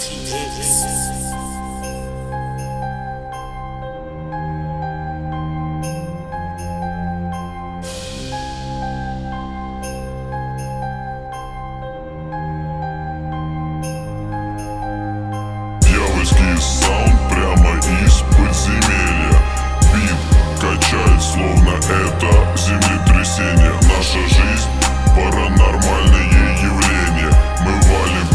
Дьявольский саунд прямо из подземелья. Бит качает, словно это землетрясение. Наша жизнь — паранормальное явление. Мы валим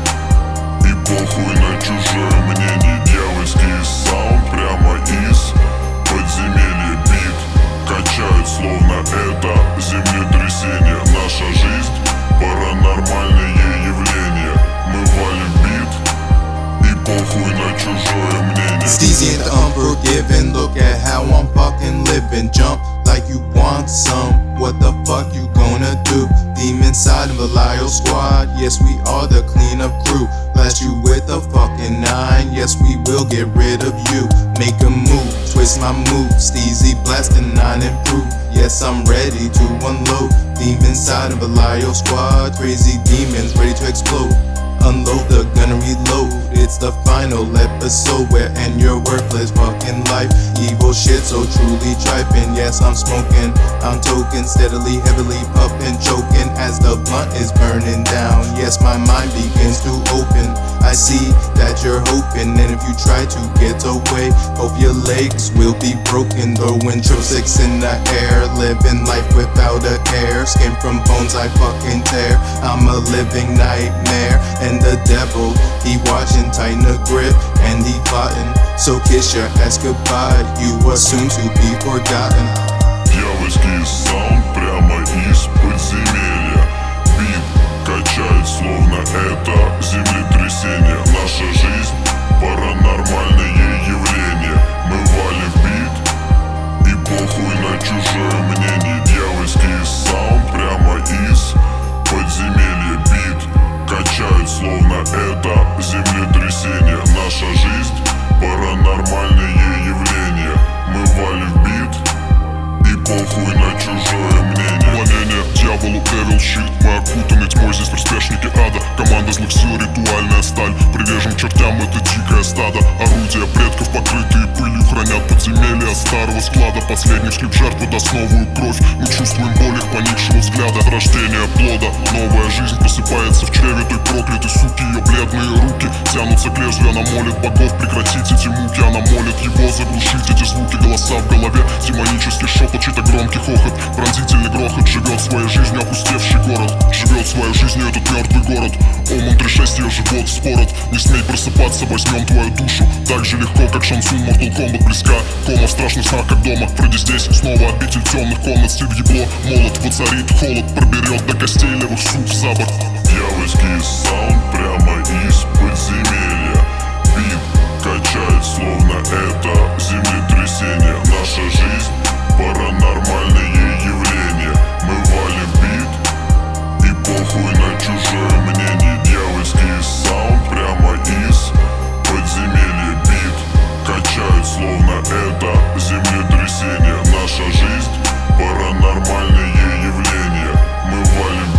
бит и похуй на чужое мнение. Дьявольский саунд прямо из подземелья. Бит качает, словно это землетрясение. Наша жизнь — паранормальное явление. Мы валим бит и похуй на чужое мнение. Steezy and the unforgiven, look at how I'm fucking living. Jump like you want some, what the fuck you gonna do? Demon side of the Lyle squad, yes we are the cleanup crew. Blast you with a fucking 9, yes we will get rid of you. Make a move, twist my move, Steezy blasting 9 and proof. Yes I'm ready to unload. Demon side of the Lyle squad, crazy demons ready to explode. Unload the gun and reload. It's the final episode where end your worthless fucking life. Evil shit so truly trifling. Yes, I'm smoking, I'm token, steadily, heavily puffing, choking as the blunt is burning down. Yes, my mind begins to open. I see that you're hoping, and if you try to get away, hope your legs will be broken. Throwing six in the air, living life without a care. Skin from bones I fucking tear. I'm a living nightmare. And the devil, he watching, tighten the grip, and he plotting. So kiss your ass goodbye, you are soon to be forgotten. Дьявольский саунд прямо из подземелья. Бит качает, словно это землетрясение. Наша жизнь — паранормальное явление. Мы валим бит и похуй на чужое мнение. Дьявольский саунд прямо из подземелья. Бит качает, словно это землетрясение. Наша жизнь — паранормальное явление. Мы валим бит и похуй на чужое мнение. Поклонение дьяволу, devil shit. Мы окутаны тьмой, здесь приспешники ада. Команда злых сил, ритуальная сталь. Привяжем к чертям это дикое стадо. Орудия предков, покрытые пылью, хранят подземелья старого склада. Последний шлип жертвы даст новую кровь. Мы чувствуем боль их поникшего взгляда. От рождения плода новая жизнь просыпается в чреве той проклятой суки. Ее бледные руки тянутся к лезвию. Она молит богов прекратить эти муки. Она молит его заглушить эти звуки. Голоса в голове, демонический шепот, чей-то громкий хохот. Пронзительный грохот. Живет своей жизнью опустевший город. Живет свою жизнью этот мертвый город. Омон 3-6, ее живот вспорот. Не смей просыпаться, возьмем твою душу. Так же легко, как шансун, Mortal Kombat близка. Кома в страшных снах, как дома. Пройди здесь, снова обитель темных комнат. Стив ебло, молот, воцарит холод. Проберет до костей левых сук за борт. Дьявольский саунд прямо из подземелья. Бит качает, словно это землетрясение. Наша жизнь — паранормальное явление. Мы валим бит и похуй на чужое мнение. Дьявольский саунд прямо из подземелья. Бит качает, словно это землетрясение. Наша жизнь — паранормальное явление. Мы валим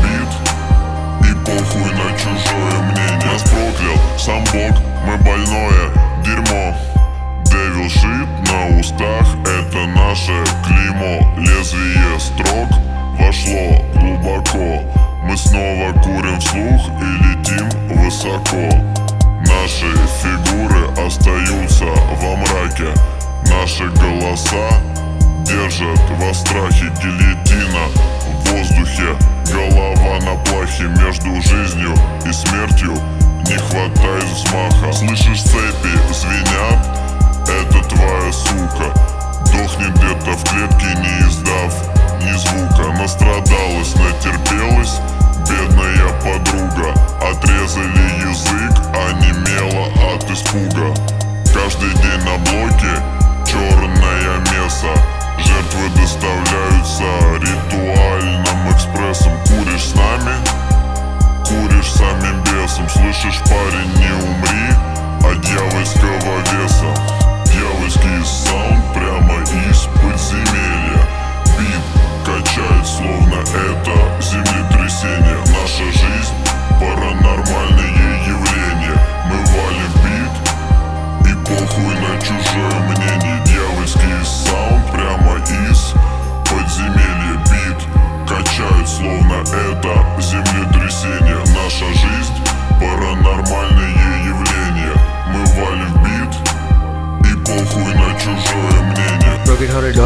бит и похуй на чужое мнение. Нас проклял сам Бог, мы больное дерьмо. Devil shit на устах, это наше клеймо. Лезвие строк вошло глубоко. Мы снова курим вслух и летим высоко. Наши фигуры остаются во мраке. Наши голоса держат во страхе. Гильотина в воздухе, голова на плахе. Между жизнью и смертью не хватает взмаха. Слышишь, цепи звенят, это твоя сука. Дохнет где-то в клетке, не издав ни звука. Настрадалась, натерпелась бедная подруга. Отрезали язык, онемела от испуга. Каждый день на блоке черное месо. Жертвы доставляются ритуальным экспрессом. Куришь с нами, куришь самим бесом. Слышишь, парень, не умри от дьявольского веса. Дьявольский саунд прямо из подземелья. Бит качает, словно это землетрясение. Наша жизнь — паранормальное явление. Мы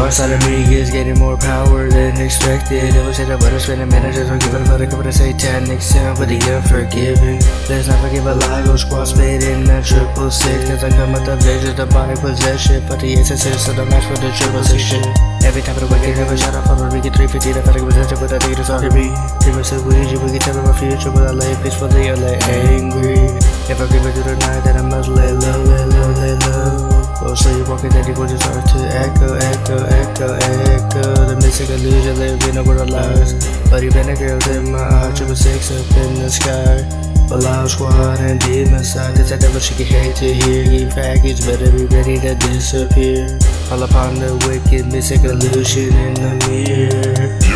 power inside of me is getting more power than expected. It was hit up with a spinning managers, don't give it a fuck, give it a satanic sin for the unforgiving. Let's not forgive a lie, go squad spitting that 666. Cause I come with the vision, demonic possession. For the SSS, so the match for the 666 shit. Every time of the wicked, never shot up on the Ricky 350. The fucking possession, but I think it's all to be. People say we can tell me my future, but I lay peacefully, I lay angry. If I give it to the night, then I must lay low, lay low, lay low. Oh, so you walking, then you go just start to echo, echo, echo, echo. The missing illusion, living over the lies. But you been a girl in my heart, 666 up in the sky. Allow squad and demon side. Cause I never she can hate to hear. You faggots better be ready to disappear. All upon the wicked, missing illusion in the mirror.